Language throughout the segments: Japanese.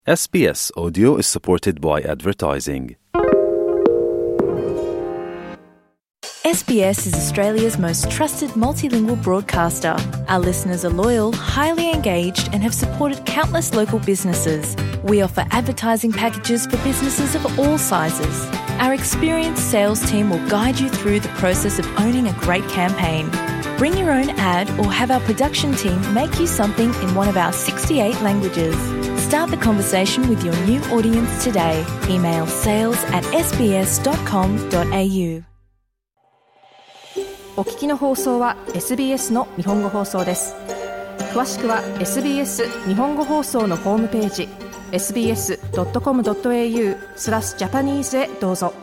SBS Audio is supported by advertising. SBS is Australia's most trusted multilingual broadcaster. Our listeners are loyal, highly engaged, and have supported countless local businesses. We offer advertising packages for businesses of all sizes. Our experienced sales team will guide you through the process of owning a great campaign. Bring your own ad or have our production team make you something in one of our 68 languages. Start the conversation with your new audience today. Email sales@sbs.com.au。 お聞きの放送は SBS の日本語放送です。詳しくは SBS 日本語放送のホームページ sbs.com.au/Japanese へどうぞ。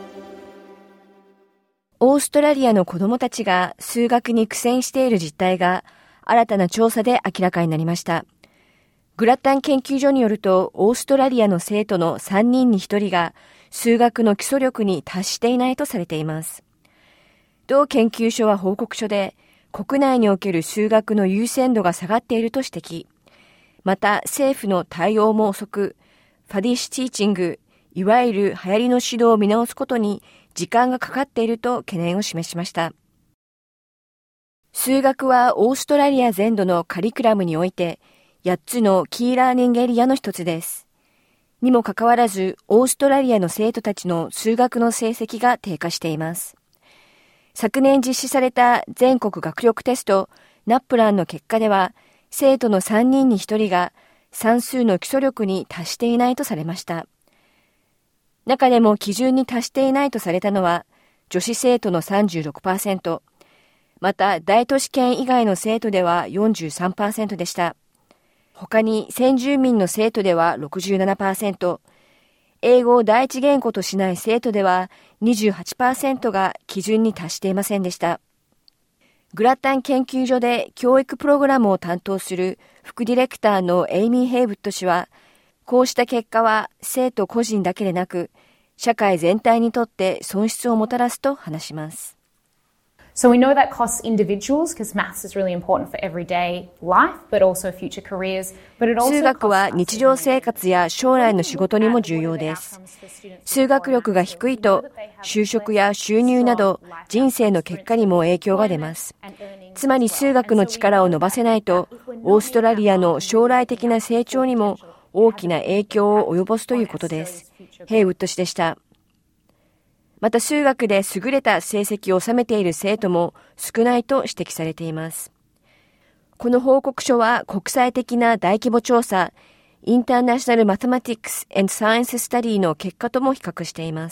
オーストラリアの子どもたちが数学に苦戦している実態が新たな調査で明らかになりました。グラッタン研究所によると、オーストラリアの生徒の3人に1人が数学の基礎力に達していないとされています。同研究所は報告書で、国内における数学の優先度が下がっていると指摘。また、政府の対応も遅く、ファディッシュティーチング、いわゆる流行りの指導を見直すことに時間がかかっていると懸念を示しました。数学はオーストラリア全土のカリキュラムにおいて、8つのキーラーニングエリアの一つです。にもかかわらず、オーストラリアの生徒たちの数学の成績が低下しています。昨年実施された全国学力テスト、ナップランの結果では、生徒の3人に1人が算数の基礎力に達していないとされました。中でも基準に達していないとされたのは、女子生徒の 36%、また大都市圏以外の生徒では 43% でした。他に先住民の生徒では 67%、英語を第一言語としない生徒では 28% が基準に達していませんでした。グラッタン研究所で教育プログラムを担当する副ディレクターのエイミー・ヘイブット氏は、こうした結果は生徒個人だけでなく、社会全体にとって損失をもたらすと話します。 So we know that costs individuals because maths is really important for everyday life, but also future careers. But it also 数学は日常生活や将来の仕事にも重要です。数学力が低いと就職や収入など人生の結果にも影響が出ます。つまり数学の力を伸ばせないとオーストラリアの将来的な成長にも大きな影響を及ぼすということです。ヘイウッド氏でした。また数学で優れた成績を収めている生徒も少ないと指摘されています。この報告書は国際的な大規模調査、インターナショナルマテマティックス・エンド・サイエンス・スタディの結果とも比較しています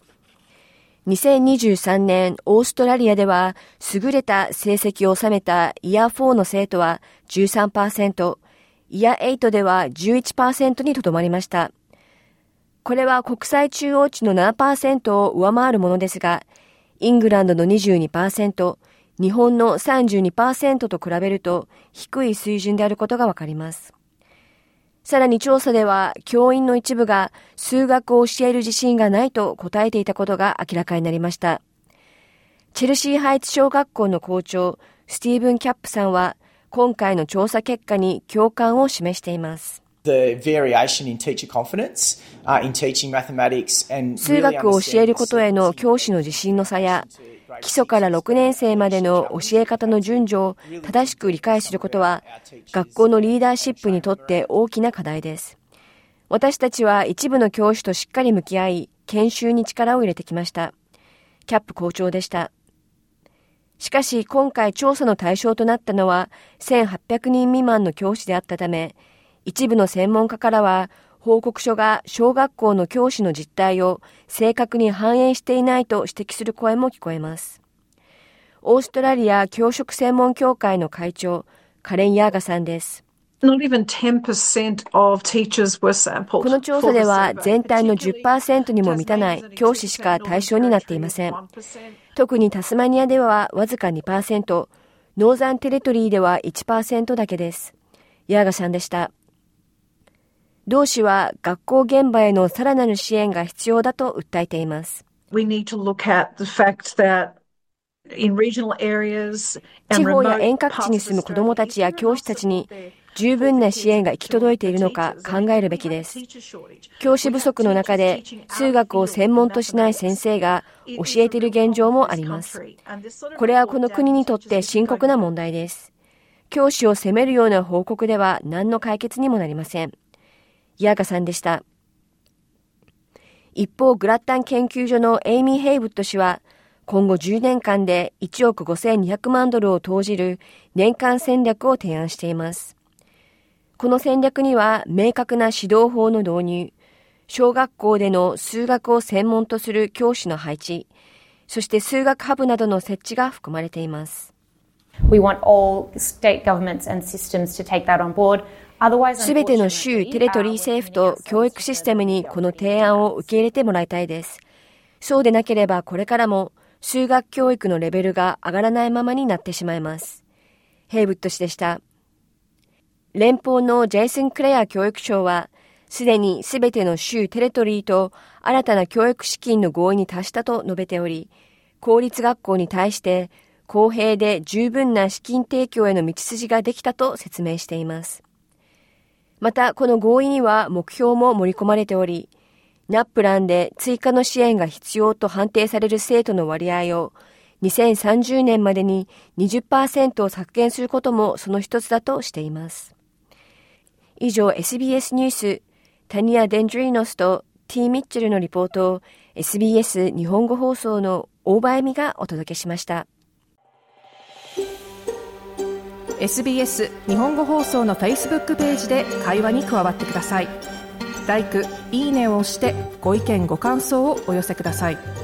。2023年、オーストラリアでは優れた成績を収めたイヤー4の生徒は 13%、イヤー8では 11% にとどまりました。これは国際中央値の 7% を上回るものですが、イングランドの 22%、日本の 32% と比べると低い水準であることがわかります。さらに調査では、教員の一部が数学を教える自信がないと答えていたことが明らかになりました。チェルシーハイツ小学校の校長、スティーブン・キャップさんは、今回の調査結果に共感を示しています。 The variation in teacher confidence in teaching mathematics and 数学を教えることへの教師の自信の差や、基礎から6年生までの教え方の順序を正しく理解することは、学校のリーダーシップにとって大きな課題です。私たちは一部の教師としっかり向き合い、研修に力を入れてきました。キャップ校長でした。しかし今回調査の対象となったのは1800人未満の教師であったため、一部の専門家からは報告書が小学校の教師の実態を正確に反映していないと指摘する声も聞こえます。オーストラリア教職専門協会の会長、カレン・ヤーガさんです。 Not even 10% of teachers were sampled. この調査では全体の 10% にも満たない教師しか対象になっていません。特にタスマニアではわずか 2%、ノーザンテリトリーでは 1% だけです。ヤーガさんでした。同氏は学校現場へのさらなる支援が必要だと訴えています。 We need to look at the fact that in regional areas 地方や遠隔地に住む子どもたちや教師たちに十分な支援が行き届いているのか考えるべきです。教師不足の中で数学を専門としない先生が教えている現状もあります。これはこの国にとって深刻な問題です。教師を責めるような報告では何の解決にもなりません。ヤーガさんでした。一方、グラッタン研究所のエイミー・ヘイブット氏は、今後10年間で1億5200万ドルを投じる年間戦略を提案しています。この戦略には明確な指導法の導入、小学校での数学を専門とする教師の配置、そして数学ハブなどの設置が含まれています。 We want all state governments and systems to take that on board. すべての州、テレトリー政府と教育システムにこの提案を受け入れてもらいたいです。そうでなければこれからも数学教育のレベルが上がらないままになってしまいます。ヘイブッド氏でした。連邦のジェイソン・クレア教育相は、すでにすべての州、テレトリーと新たな教育資金の合意に達したと述べており、公立学校に対して公平で十分な資金提供への道筋ができたと説明しています。また、この合意には目標も盛り込まれており、ナップランで追加の支援が必要と判定される生徒の割合を2030年までに 20% を削減することもその一つだとしています。以上、SBS ニュース、タニア・デンドリーノスと T ミッチェルのリポートを SBS 日本語放送の大場恵美がお届けしました。 SBS 日本語放送の Facebook ページで会話に加わってください。LIKE、いいねを押してご意見ご感想をお寄せください。